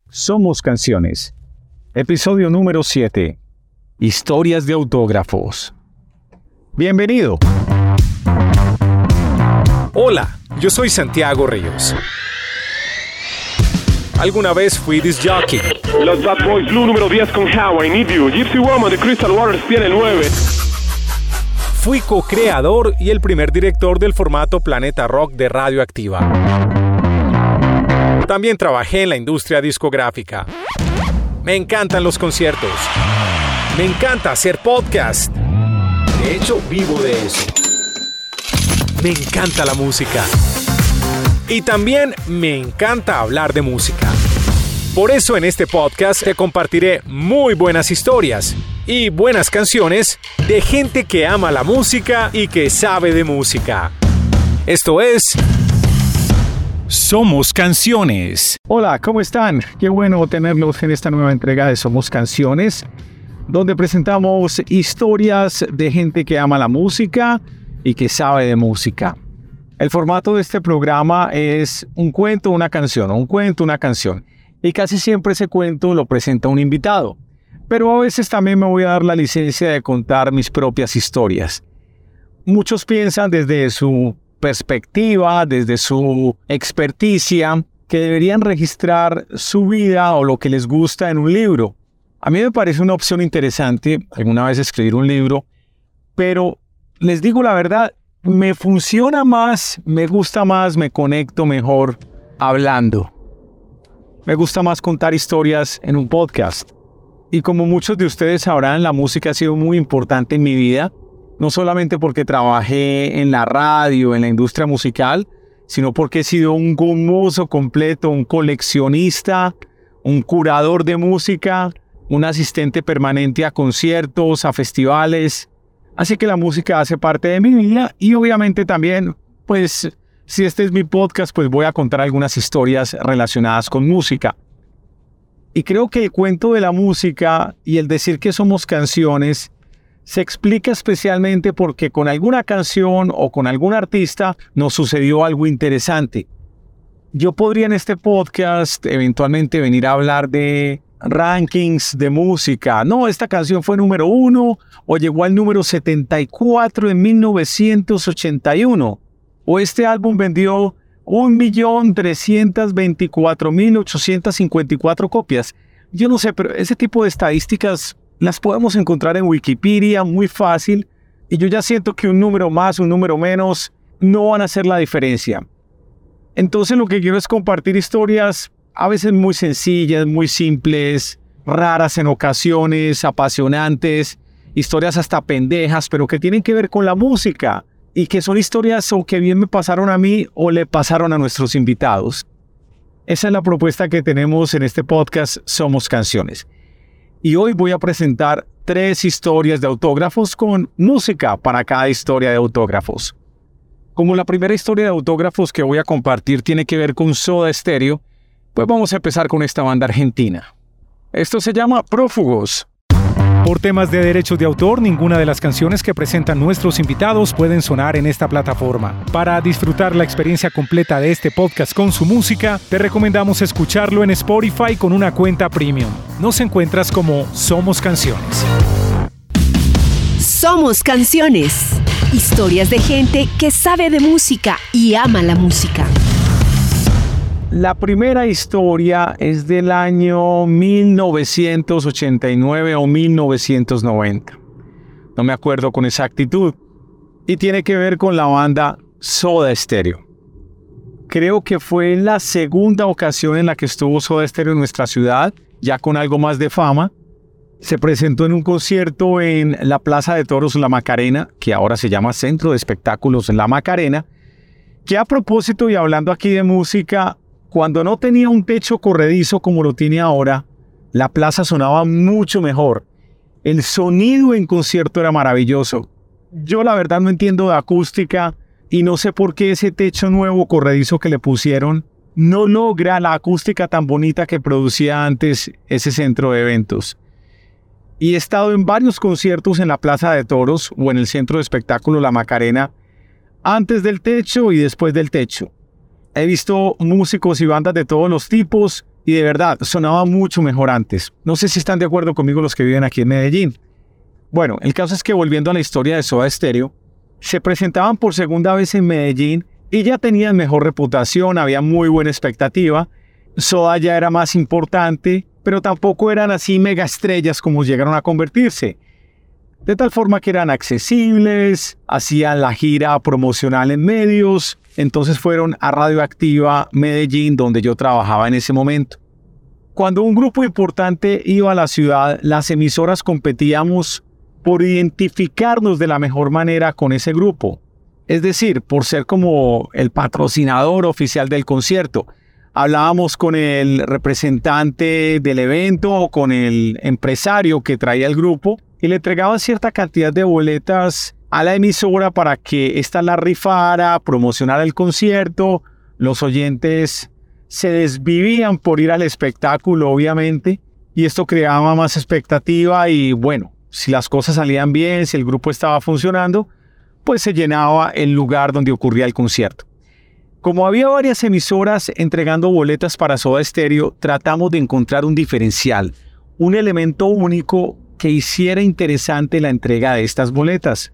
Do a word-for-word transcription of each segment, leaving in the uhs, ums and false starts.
Somos Canciones. Episodio número siete. Historias de autógrafos. Bienvenido. Hola, yo soy Santiago Ríos. Alguna vez fui disc jockey. Los Bad Boys Blue número diez con How I Need You. Gypsy Woman de Crystal Waters tiene el nueve. Fui co-creador y el primer director del formato Planeta Rock de Radioactiva. También trabajé en la industria discográfica. Me encantan los conciertos. Me encanta hacer podcast. De hecho, vivo de eso. Me encanta la música. Y también me encanta hablar de música. Por eso en este podcast te compartiré muy buenas historias y buenas canciones de gente que ama la música y que sabe de música. Esto es Somos Canciones. Hola, ¿cómo están? Qué bueno tenerlos en esta nueva entrega de Somos Canciones, donde presentamos historias de gente que ama la música y que sabe de música. El formato de este programa es un cuento, una canción, un cuento, una canción. Y casi siempre ese cuento lo presenta un invitado. Pero a veces también me voy a dar la licencia de contar mis propias historias. Muchos piensan desde su perspectiva, desde su experticia, que deberían registrar su vida o lo que les gusta en un libro. A mí me parece una opción interesante alguna vez escribir un libro, pero les digo la verdad, me funciona más, me gusta más, me conecto mejor hablando. Me gusta más contar historias en un podcast. Y como muchos de ustedes sabrán, la música ha sido muy importante en mi vida, no solamente porque trabajé en la radio, en la industria musical, sino porque he sido un gomoso completo, un coleccionista, un curador de música, un asistente permanente a conciertos, a festivales. Así que la música hace parte de mi vida y obviamente también, pues, si este es mi podcast, pues voy a contar algunas historias relacionadas con música. Y creo que el cuento de la música y el decir que somos canciones se explica especialmente porque con alguna canción o con algún artista nos sucedió algo interesante. Yo podría en este podcast eventualmente venir a hablar de rankings de música. No, esta canción fue número uno o llegó al número setenta y cuatro en mil novecientos ochenta y uno. O este álbum vendió un millón trescientos veinticuatro mil ochocientos cincuenta y cuatro copias. Yo no sé, pero ese tipo de estadísticas las podemos encontrar en Wikipedia muy fácil. Y yo ya siento que un número más, un número menos, no van a hacer la diferencia. Entonces lo que quiero es compartir historias a veces muy sencillas, muy simples, raras en ocasiones, apasionantes, historias hasta pendejas, pero que tienen que ver con la música y que son historias o que bien me pasaron a mí o le pasaron a nuestros invitados. Esa es la propuesta que tenemos en este podcast Somos Canciones. Y hoy voy a presentar tres historias de autógrafos con música para cada historia de autógrafos. Como la primera historia de autógrafos que voy a compartir tiene que ver con Soda Stereo, pues vamos a empezar con esta banda argentina. Esto se llama Prófugos. Por temas de derechos de autor, ninguna de las canciones que presentan nuestros invitados pueden sonar en esta plataforma. Para disfrutar la experiencia completa de este podcast con su música, te recomendamos escucharlo en Spotify con una cuenta premium. Nos encuentras como Somos Canciones. Somos Canciones. Historias de gente que sabe de música y ama la música. La primera historia es del año mil novecientos ochenta y nueve o mil novecientos noventa. No me acuerdo con exactitud. Y tiene que ver con la banda Soda Stereo. Creo que fue la segunda ocasión en la que estuvo Soda Stereo en nuestra ciudad, ya con algo más de fama. Se presentó en un concierto en la Plaza de Toros La Macarena, que ahora se llama Centro de Espectáculos La Macarena, que a propósito y hablando aquí de música, cuando no tenía un techo corredizo como lo tiene ahora, la plaza sonaba mucho mejor. El sonido en concierto era maravilloso. Yo la verdad no entiendo de acústica y no sé por qué ese techo nuevo corredizo que le pusieron no logra la acústica tan bonita que producía antes ese centro de eventos. Y he estado en varios conciertos en la Plaza de Toros o en el Centro de Espectáculo La Macarena, antes del techo y después del techo. He visto músicos y bandas de todos los tipos Y de verdad, sonaba mucho mejor antes. No sé si están de acuerdo conmigo los que viven aquí en Medellín. Bueno, el caso es que volviendo a la historia de Soda Stereo, se presentaban por segunda vez en Medellín y ya tenían mejor reputación, había muy buena expectativa. Soda ya era más importante, pero tampoco eran así mega estrellas como llegaron a convertirse. De tal forma que eran accesibles, hacían la gira promocional en medios, entonces fueron a Radioactiva Medellín, donde yo trabajaba en ese momento. Cuando un grupo importante iba a la ciudad, las emisoras competíamos por identificarnos de la mejor manera con ese grupo. Es decir, por ser como el patrocinador oficial del concierto. Hablábamos con el representante del evento o con el empresario que traía el grupo y le entregaban cierta cantidad de boletas a la emisora para que ésta la rifara, promocionara el concierto. Los oyentes se desvivían por ir al espectáculo, obviamente, y esto creaba más expectativa y bueno, si las cosas salían bien, si el grupo estaba funcionando, pues se llenaba el lugar donde ocurría el concierto. Como había varias emisoras entregando boletas para Soda Stereo, tratamos de encontrar un diferencial, un elemento único que hiciera interesante la entrega de estas boletas.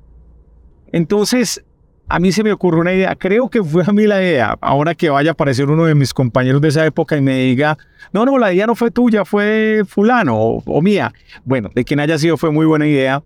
Entonces, a mí se me ocurrió una idea, creo que fue a mí la idea, ahora que vaya a aparecer uno de mis compañeros de esa época y me diga, no, no, la idea no fue tuya, fue fulano o, o mía. Bueno, de quien haya sido fue muy buena idea.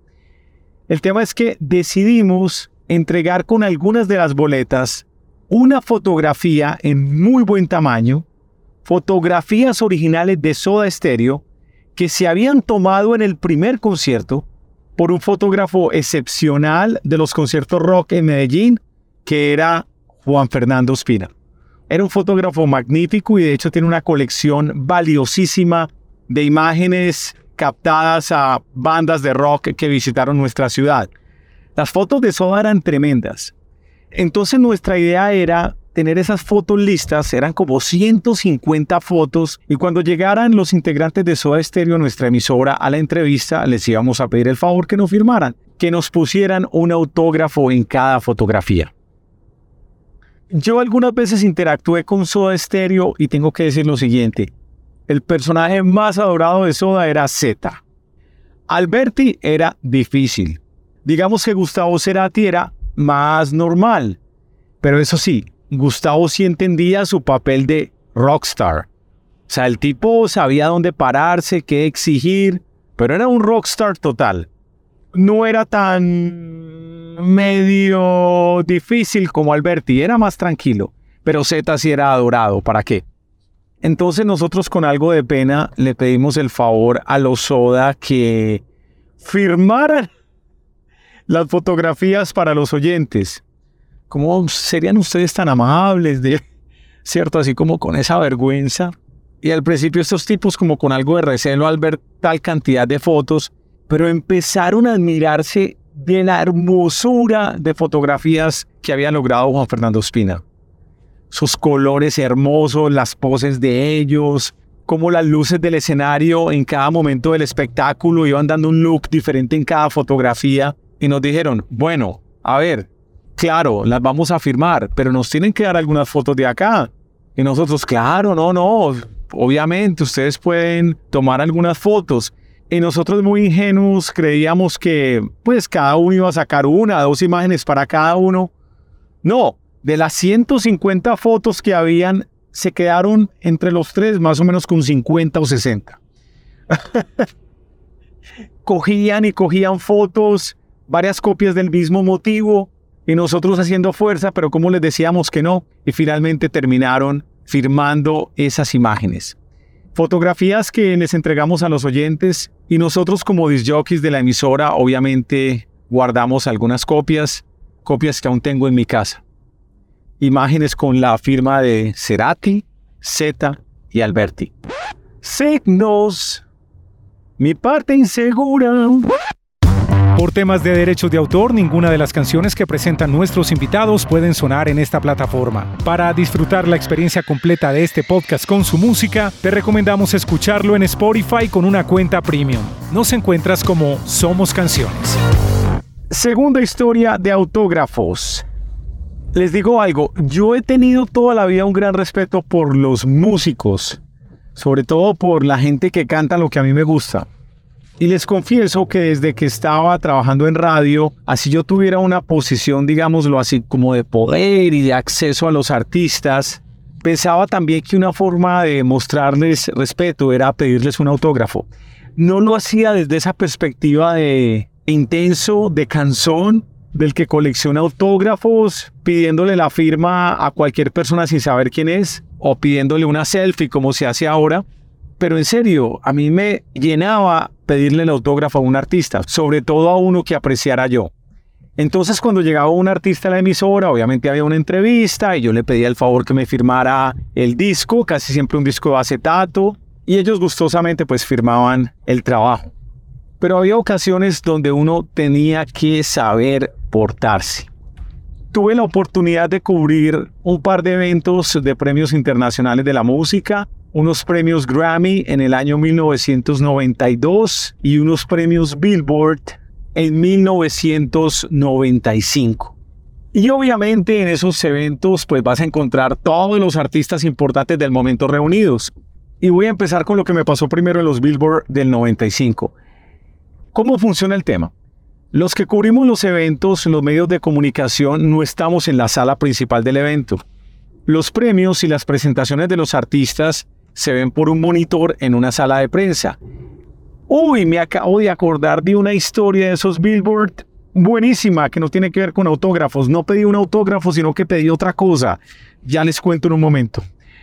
El tema es que decidimos entregar con algunas de las boletas una fotografía en muy buen tamaño, fotografías originales de Soda Stereo que se habían tomado en el primer concierto por un fotógrafo excepcional de los conciertos rock en Medellín, que era Juan Fernando Ospina. Era un fotógrafo magnífico y de hecho tiene una colección valiosísima de imágenes captadas a bandas de rock que visitaron nuestra ciudad. Las fotos de Soda eran tremendas. Entonces nuestra idea era tener esas fotos listas, eran como ciento cincuenta fotos, y cuando llegaran los integrantes de Soda Stereo a nuestra emisora a la entrevista, les íbamos a pedir el favor que nos firmaran, que nos pusieran un autógrafo en cada fotografía. Yo algunas veces interactué con Soda Stereo y tengo que decir lo siguiente: el personaje más adorado de Soda era Zeta. Alberti era difícil. Digamos que Gustavo Cerati era más normal, pero eso sí, Gustavo sí entendía su papel de rockstar. O sea, el tipo sabía dónde pararse, qué exigir, pero era un rockstar total. No era tan medio difícil como Alberti, era más tranquilo, pero Zeta sí era adorado, ¿para qué? Entonces nosotros con algo de pena le pedimos el favor a los Soda que firmaran las fotografías para los oyentes. ¿Cómo serían ustedes tan amables? De, ¿cierto? Así como con esa vergüenza. Y al principio estos tipos como con algo de recelo al ver tal cantidad de fotos, pero empezaron a admirarse de la hermosura de fotografías que había logrado Juan Fernando Ospina. Sus colores hermosos, las poses de ellos, cómo las luces del escenario en cada momento del espectáculo iban dando un look diferente en cada fotografía. Y nos dijeron, bueno, a ver, claro, las vamos a firmar, pero nos tienen que dar algunas fotos de acá. Y nosotros, claro, no, no, obviamente ustedes pueden tomar algunas fotos. Y nosotros muy ingenuos creíamos que pues cada uno iba a sacar una, dos imágenes para cada uno. No, de las ciento cincuenta fotos que habían, se quedaron entre los tres más o menos con cincuenta o sesenta. Cogían y cogían fotos, varias copias del mismo motivo, y nosotros haciendo fuerza, pero como les decíamos que no, y finalmente terminaron firmando esas imágenes. Fotografías que les entregamos a los oyentes, y nosotros como disc jockeys de la emisora, obviamente guardamos algunas copias, copias que aún tengo en mi casa. Imágenes con la firma de Cerati, Zeta y Alberti. Signos, mi parte insegura. Por temas de derechos de autor, ninguna de las canciones que presentan nuestros invitados pueden sonar en esta plataforma. Para disfrutar la experiencia completa de este podcast con su música, te recomendamos escucharlo en Spotify con una cuenta premium. Nos encuentras como Somos Canciones. Segunda historia de autógrafos. Les digo algo, yo he tenido toda la vida un gran respeto por los músicos. sobre todo por la gente que canta lo que a mí me gusta. Y les confieso que desde que estaba trabajando en radio, así yo tuviera una posición, digámoslo así, como de poder y de acceso a los artistas, pensaba también que una forma de mostrarles respeto era pedirles un autógrafo. No lo hacía desde esa perspectiva de intenso, de cansón, del que colecciona autógrafos, pidiéndole la firma a cualquier persona sin saber quién es, o pidiéndole una selfie como se hace ahora. Pero en serio, a mí me llenaba pedirle el autógrafo a un artista, sobre todo a uno que apreciara yo. Entonces, cuando llegaba un artista a la emisora, obviamente había una entrevista y yo le pedía el favor que me firmara el disco, casi siempre un disco de acetato, y ellos gustosamente pues firmaban el trabajo. Pero había ocasiones donde uno tenía que saber portarse. Tuve la oportunidad de cubrir un par de eventos de premios internacionales de la música, unos premios Grammy en el año mil novecientos noventa y dos y unos premios Billboard en mil novecientos noventa y cinco. Y obviamente en esos eventos pues vas a encontrar todos los artistas importantes del momento reunidos. Y voy a empezar con lo que me pasó primero en los Billboard del noventa y cinco. ¿Cómo funciona el tema? Los que cubrimos los eventos, los medios de comunicación, no estamos en la sala principal del evento. Los premios y las presentaciones de los artistas se ven por un monitor en una sala de prensa. Uy, me acabo de acordar de una historia de esos Billboard buenísima que no tiene que ver con autógrafos. No pedí un autógrafo, sino que pedí otra cosa. Ya les cuento en un momento.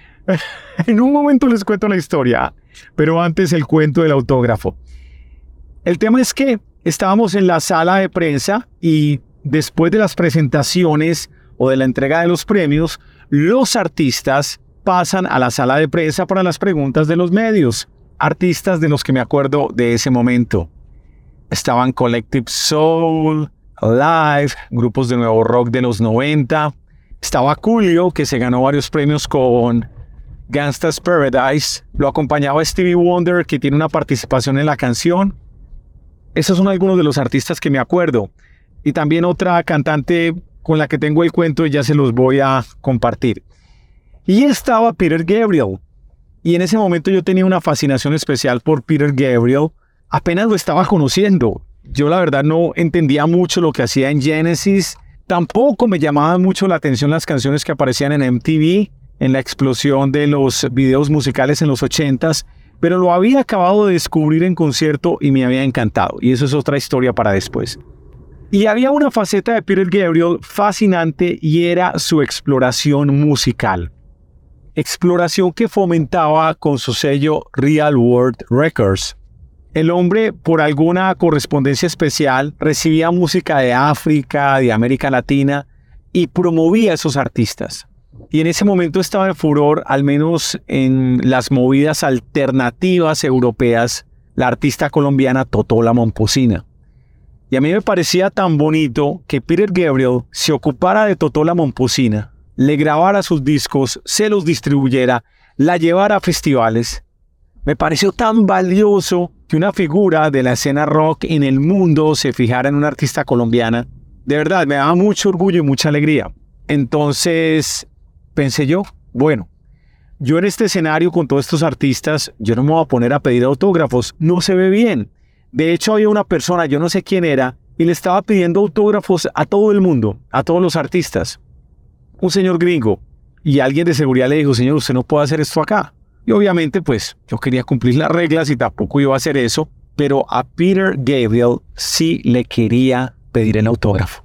En un momento les cuento la historia, pero antes el cuento del autógrafo. El tema es que estábamos en la sala de prensa y después de las presentaciones o de la entrega de los premios, los artistas pasan a la sala de prensa para las preguntas de los medios. Artistas de los que me acuerdo de ese momento. Estaban Collective Soul, Alive, grupos de nuevo rock de los noventa. Estaba Coolio, que se ganó varios premios con Gangsta's Paradise. Lo acompañaba Stevie Wonder, que tiene una participación en la canción. Esos son algunos de los artistas que me acuerdo. Y también otra cantante con la que tengo el cuento y ya se los voy a compartir. Y estaba Peter Gabriel. Y en ese momento yo tenía una fascinación especial por Peter Gabriel. Apenas lo estaba conociendo. Yo la verdad no entendía mucho lo que hacía en Genesis. Tampoco me llamaban mucho la atención las canciones que aparecían en M T V, en la explosión de los videos musicales en los ochentas. Pero lo había acabado de descubrir en concierto y me había encantado. Y eso es otra historia para después. Y había una faceta de Peter Gabriel fascinante y era su exploración musical. Exploración que fomentaba con su sello Real World Records. El hombre, por alguna correspondencia especial, recibía música de África, de América Latina y promovía a esos artistas. Y en ese momento estaba en furor, al menos en las movidas alternativas europeas, la artista colombiana Totó La Momposina. Y a mí me parecía tan bonito que Peter Gabriel se ocupara de Totó La Momposina, le grabara sus discos, se los distribuyera, la llevara a festivales. Me pareció tan valioso que una figura de la escena rock en el mundo se fijara en una artista colombiana. De verdad, me daba mucho orgullo y mucha alegría. Entonces pensé yo, bueno, yo en este escenario con todos estos artistas, yo no me voy a poner a pedir autógrafos, no se ve bien. De hecho, había una persona, yo no sé quién era, y le estaba pidiendo autógrafos a todo el mundo, a todos los artistas. Un señor gringo, y alguien de seguridad le dijo, señor, usted no puede hacer esto acá. Y obviamente, pues, yo quería cumplir las reglas y tampoco iba a hacer eso, pero a Peter Gabriel sí le quería pedir el autógrafo.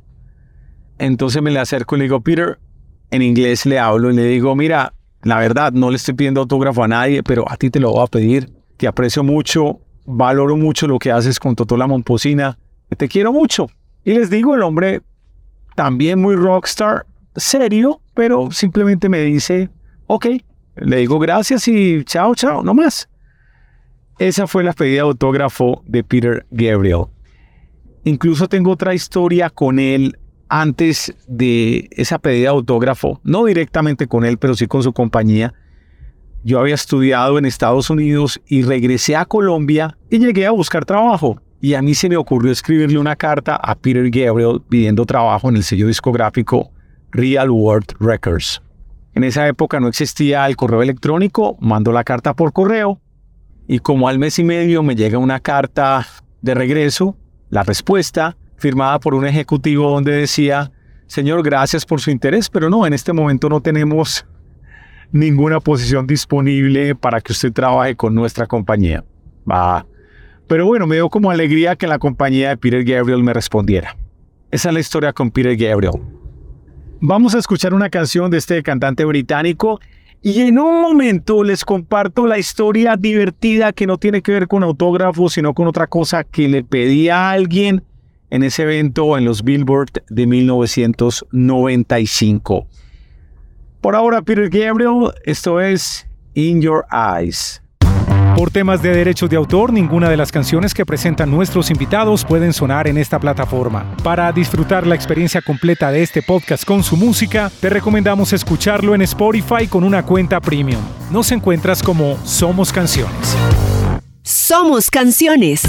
Entonces me le acerco y le digo, Peter, en inglés le hablo y le digo, mira, la verdad, no le estoy pidiendo autógrafo a nadie, pero a ti te lo voy a pedir. Te aprecio mucho, valoro mucho lo que haces con Totó La Momposina, te quiero mucho. Y les digo, el hombre también muy rockstar, serio, pero simplemente me dice, ok, le digo gracias y chao, chao, no más. Esa fue la pedida de autógrafo de Peter Gabriel. Incluso tengo otra historia con él antes de esa pedida de autógrafo, no directamente con él, pero sí con su compañía. Yo había estudiado en Estados Unidos y regresé a Colombia y llegué a buscar trabajo. Y a mí se me ocurrió escribirle una carta a Peter Gabriel pidiendo trabajo en el sello discográfico Real World Records. En esa época no existía el correo electrónico, mando la carta por correo y como al mes y medio me llega una carta de regreso, la respuesta firmada por un ejecutivo donde decía: señor, gracias por su interés, pero no, en este momento no tenemos ninguna posición disponible para que usted trabaje con nuestra compañía. Ah, pero bueno, me dio como alegría que la compañía de Peter Gabriel me respondiera. Esa es la historia con Peter Gabriel. Vamos a escuchar una canción de este cantante británico y en un momento les comparto la historia divertida que no tiene que ver con autógrafos, sino con otra cosa que le pedí a alguien en ese evento en los Billboard de mil novecientos noventa y cinco. Por ahora, Peter Gabriel, esto es In Your Eyes. Por temas de derechos de autor, ninguna de las canciones que presentan nuestros invitados pueden sonar en esta plataforma. Para disfrutar la experiencia completa de este podcast con su música, te recomendamos escucharlo en Spotify con una cuenta premium. Nos encuentras como Somos Canciones. Somos Canciones.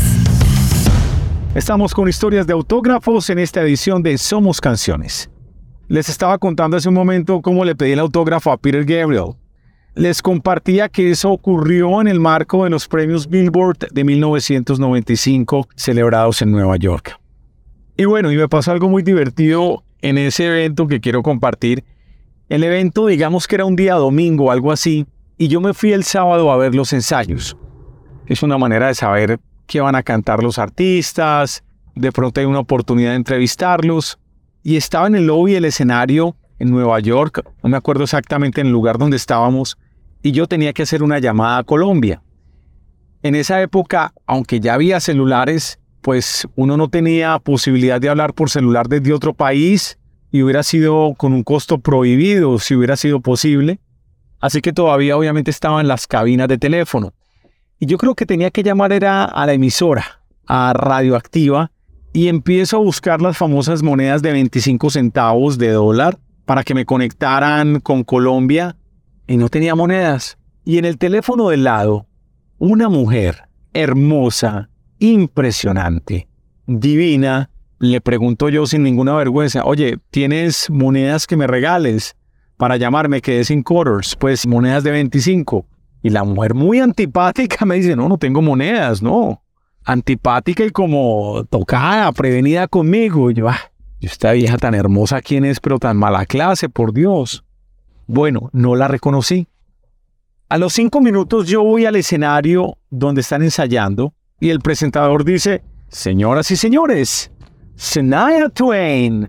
Estamos con historias de autógrafos en esta edición de Somos Canciones. Les estaba contando hace un momento cómo le pedí el autógrafo a Peter Gabriel. Les compartía que eso ocurrió en el marco de los premios Billboard de mil novecientos noventa y cinco celebrados en Nueva York. Y bueno, y me pasó algo muy divertido en ese evento que quiero compartir. El evento, digamos que era un día domingo o algo así, y yo me fui el sábado a ver los ensayos. Es una manera de saber qué van a cantar los artistas, de pronto hay una oportunidad de entrevistarlos. Y estaba en el lobby del escenario en Nueva York, no me acuerdo exactamente en el lugar donde estábamos, y yo tenía que hacer una llamada a Colombia. En esa época, aunque ya había celulares, pues uno no tenía posibilidad de hablar por celular desde otro país y hubiera sido con un costo prohibido si hubiera sido posible. Así que todavía obviamente estaban las cabinas de teléfono. Y yo creo que tenía que llamar era a la emisora, a Radioactiva, y empiezo a buscar las famosas monedas de veinticinco centavos de dólar para que me conectaran con Colombia y no tenía monedas. Y en el teléfono del lado, una mujer hermosa, impresionante, divina, le pregunto yo sin ninguna vergüenza: oye, ¿tienes monedas que me regales para llamarme? Quedé sin quarters, pues monedas de veinticinco. Y la mujer muy antipática me dice: no, no tengo monedas, no. Antipática y como tocada, prevenida conmigo. Y yo, ah, esta vieja tan hermosa, ¿quién es? Pero tan mala clase, por Dios. Bueno, no la reconocí. A los cinco minutos yo voy al escenario donde están ensayando y el presentador dice: señoras y señores, Shania Twain.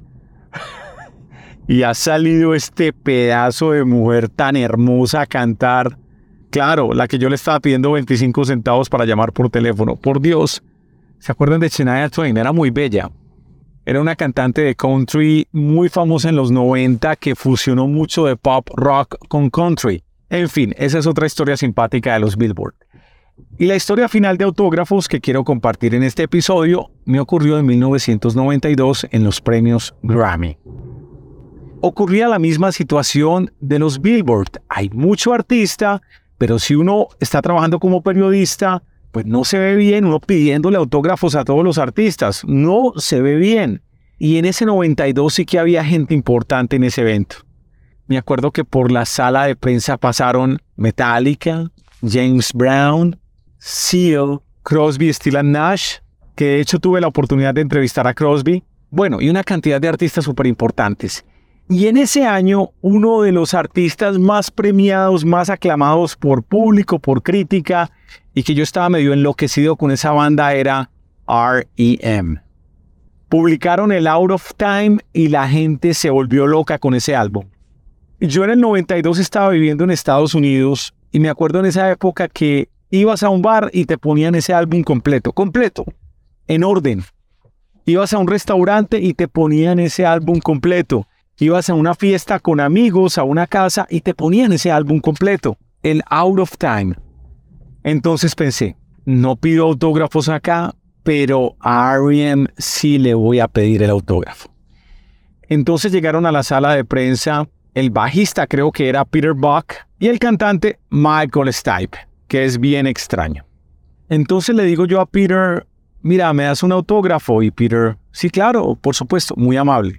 Y ha salido este pedazo de mujer tan hermosa a cantar. Claro, la que yo le estaba pidiendo veinticinco centavos para llamar por teléfono. Por Dios, ¿se acuerdan de Shania Twain? Era muy bella. Era una cantante de country muy famosa en los noventa que fusionó mucho de pop rock con country. En fin, esa es otra historia simpática de los Billboard. Y la historia final de autógrafos que quiero compartir en este episodio me ocurrió en mil novecientos noventa y dos en los premios Grammy. Ocurría la misma situación de los Billboard. Hay mucho artista, pero si uno está trabajando como periodista, pues no se ve bien uno pidiéndole autógrafos a todos los artistas. No se ve bien. Y en ese noventa y dos sí que había gente importante en ese evento. Me acuerdo que por la sala de prensa pasaron Metallica, James Brown, Seal, Crosby, Stills and Nash, que de hecho tuve la oportunidad de entrevistar a Crosby. Bueno, y una cantidad de artistas súper importantes. Y en ese año, uno de los artistas más premiados, más aclamados por público, por crítica, y que yo estaba medio enloquecido con esa banda, era R E M. Publicaron el Out of Time y la gente se volvió loca con ese álbum. Yo en el noventa y dos estaba viviendo en Estados Unidos y me acuerdo en esa época que ibas a un bar y te ponían ese álbum completo, completo, en orden. Ibas a un restaurante y te ponían ese álbum completo. Ibas a una fiesta con amigos, a una casa y te ponían ese álbum completo, el Out of Time. Entonces pensé, no pido autógrafos acá, pero a R E M sí le voy a pedir el autógrafo. Entonces llegaron a la sala de prensa el bajista, creo que era Peter Buck, y el cantante Michael Stipe, que es bien extraño. Entonces le digo yo a Peter, mira, ¿me das un autógrafo? Y Peter, sí, claro, por supuesto, muy amable.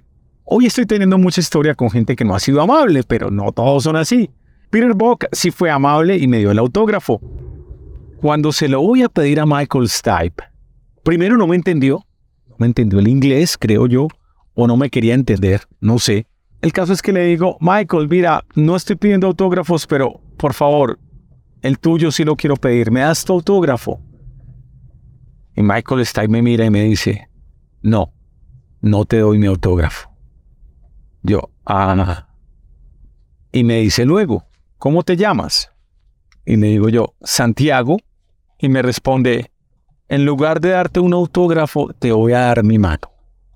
Hoy estoy teniendo mucha historia con gente que no ha sido amable, pero no todos son así. Peter Buck sí fue amable y me dio el autógrafo. Cuando se lo voy a pedir a Michael Stipe, primero no me entendió, no me entendió el inglés, creo yo, o no me quería entender, no sé. El caso es que le digo, Michael, mira, no estoy pidiendo autógrafos, pero por favor, el tuyo sí lo quiero pedir, ¿me das tu autógrafo? Y Michael Stipe me mira y me dice, no, no te doy mi autógrafo. Yo, ah, y me dice luego, ¿cómo te llamas? Y le digo yo, Santiago, y me responde, en lugar de darte un autógrafo, te voy a dar mi mano.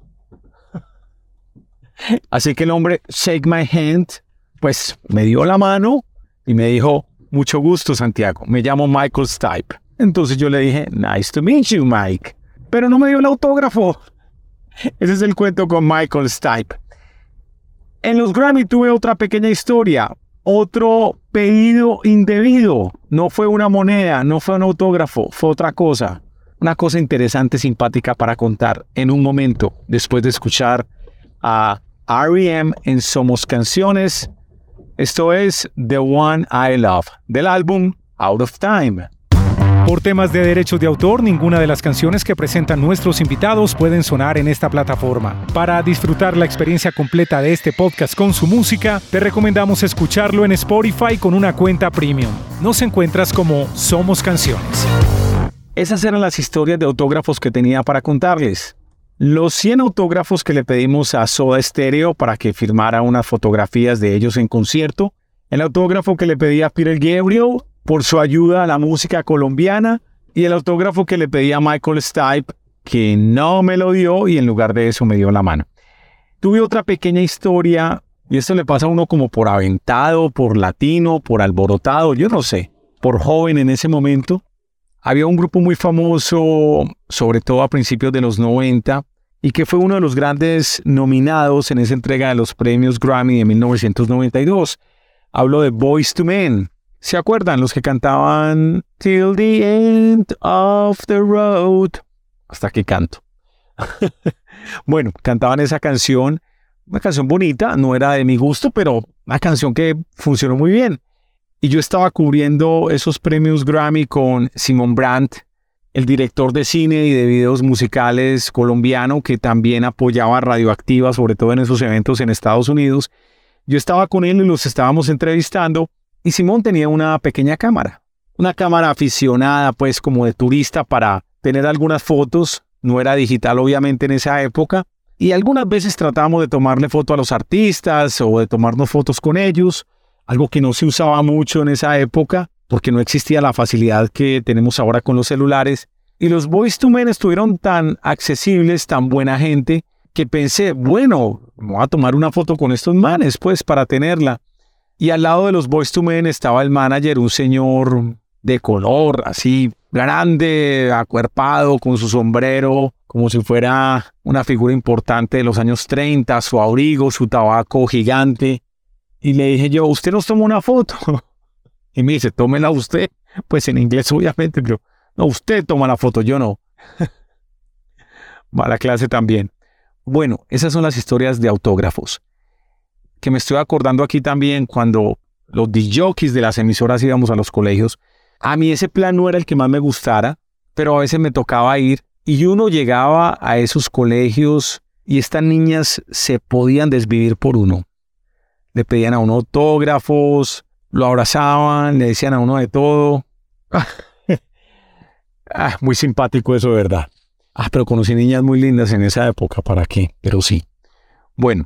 Así que el hombre, shake my hand, pues me dio la mano y me dijo, mucho gusto, Santiago, me llamo Michael Stipe. Entonces yo le dije, nice to meet you, Mike. Pero no me dio el autógrafo. Ese es el cuento con Michael Stipe. En los Grammy tuve otra pequeña historia. Otro pedido indebido. No fue una moneda, no fue un autógrafo, fue otra cosa. Una cosa interesante, simpática para contar en un momento, después de escuchar a R E M en Somos Canciones. Esto es The One I Love, del álbum Out of Time. Por temas de derechos de autor, ninguna de las canciones que presentan nuestros invitados pueden sonar en esta plataforma. Para disfrutar la experiencia completa de este podcast con su música, te recomendamos escucharlo en Spotify con una cuenta premium. Nos encuentras como Somos Canciones. Esas eran las historias de autógrafos que tenía para contarles. Los cien autógrafos que le pedimos a Soda Stereo para que firmara unas fotografías de ellos en concierto. El autógrafo que le pedí a Peter Gabriel por su ayuda a la música colombiana. Y el autógrafo que le pedí a Michael Stipe, que no me lo dio y en lugar de eso me dio la mano. Tuve otra pequeña historia, y esto le pasa a uno como por aventado, por latino, por alborotado, yo no sé, por joven en ese momento. Había un grupo muy famoso, sobre todo a principios de los noventa, y que fue uno de los grandes nominados en esa entrega de los premios Grammy de mil novecientos noventa y dos. Hablo de Boyz two Men. ¿Se acuerdan? Los que cantaban Till the End of the Road. Hasta que canto. Bueno, cantaban esa canción, una canción bonita, no era de mi gusto, pero una canción que funcionó muy bien. Y yo estaba cubriendo esos premios Grammy con Simon Brandt, el director de cine y de videos musicales colombiano que también apoyaba Radioactiva, sobre todo en esos eventos en Estados Unidos. Yo estaba con él y los estábamos entrevistando y Simón tenía una pequeña cámara, una cámara aficionada pues como de turista para tener algunas fotos, no era digital obviamente en esa época, y algunas veces tratábamos de tomarle foto a los artistas o de tomarnos fotos con ellos, algo que no se usaba mucho en esa época porque no existía la facilidad que tenemos ahora con los celulares. Y los Boyz two Men estuvieron tan accesibles, tan buena gente, que pensé, bueno, voy a tomar una foto con estos manes, pues, para tenerla. Y al lado de los Boyz two Men estaba el manager, un señor de color, así, grande, acuerpado, con su sombrero, como si fuera una figura importante de los años treinta, su abrigo, su tabaco gigante. Y le dije yo, ¿usted nos toma una foto? Y me dice, tómela usted. Pues en inglés obviamente, pero no, usted toma la foto, yo no. Mala clase también. Bueno, esas son las historias de autógrafos. Que me estoy acordando aquí también cuando los disc-jockeys de las emisoras íbamos a los colegios. A mí ese plan no era el que más me gustara, pero a veces me tocaba ir y uno llegaba a esos colegios y estas niñas se podían desvivir por uno. Le pedían a uno autógrafos, lo abrazaban, le decían a uno de todo. Ah, muy simpático eso, ¿verdad? Ah, pero conocí niñas muy lindas en esa época, ¿para qué? Pero sí. Bueno,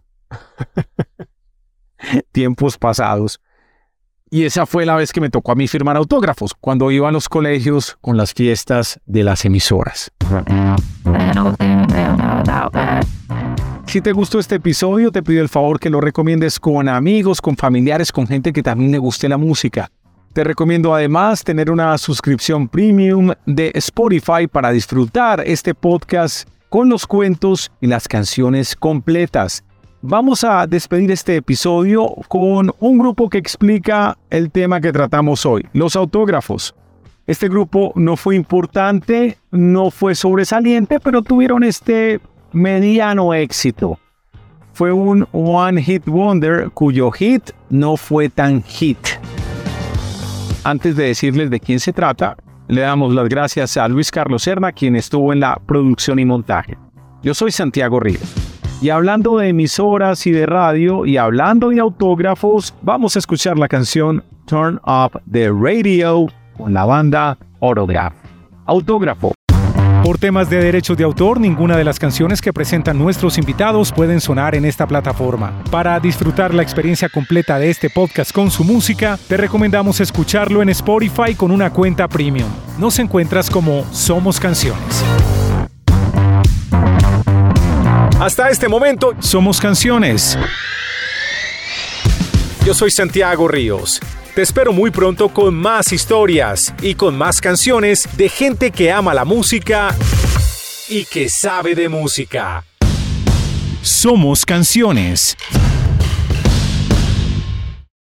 tiempos pasados. Y esa fue la vez que me tocó a mí firmar autógrafos, cuando iba a los colegios con las fiestas de las emisoras. Si te gustó este episodio, te pido el favor que lo recomiendes con amigos, con familiares, con gente que también le guste la música. Te recomiendo además tener una suscripción premium de Spotify para disfrutar este podcast con los cuentos y las canciones completas. Vamos a despedir este episodio con un grupo que explica el tema que tratamos hoy, los autógrafos. Este grupo no fue importante, no fue sobresaliente, pero tuvieron este mediano éxito. fue un One Hit Wonder cuyo hit no fue tan hit. Antes de decirles de quién se trata, le damos las gracias a Luis Carlos Serna, quien estuvo en la producción y montaje. Yo soy Santiago Ríos. Y hablando de emisoras y de radio, y hablando de autógrafos, vamos a escuchar la canción Turn Up the Radio con la banda Autograph. Autógrafo. Por temas de derechos de autor, ninguna de las canciones que presentan nuestros invitados pueden sonar en esta plataforma. Para disfrutar la experiencia completa de este podcast con su música, te recomendamos escucharlo en Spotify con una cuenta premium. Nos encuentras como Somos Canciones. Hasta este momento, Somos Canciones. Yo soy Santiago Ríos. Te espero muy pronto con más historias y con más canciones de gente que ama la música y que sabe de música. Somos Canciones.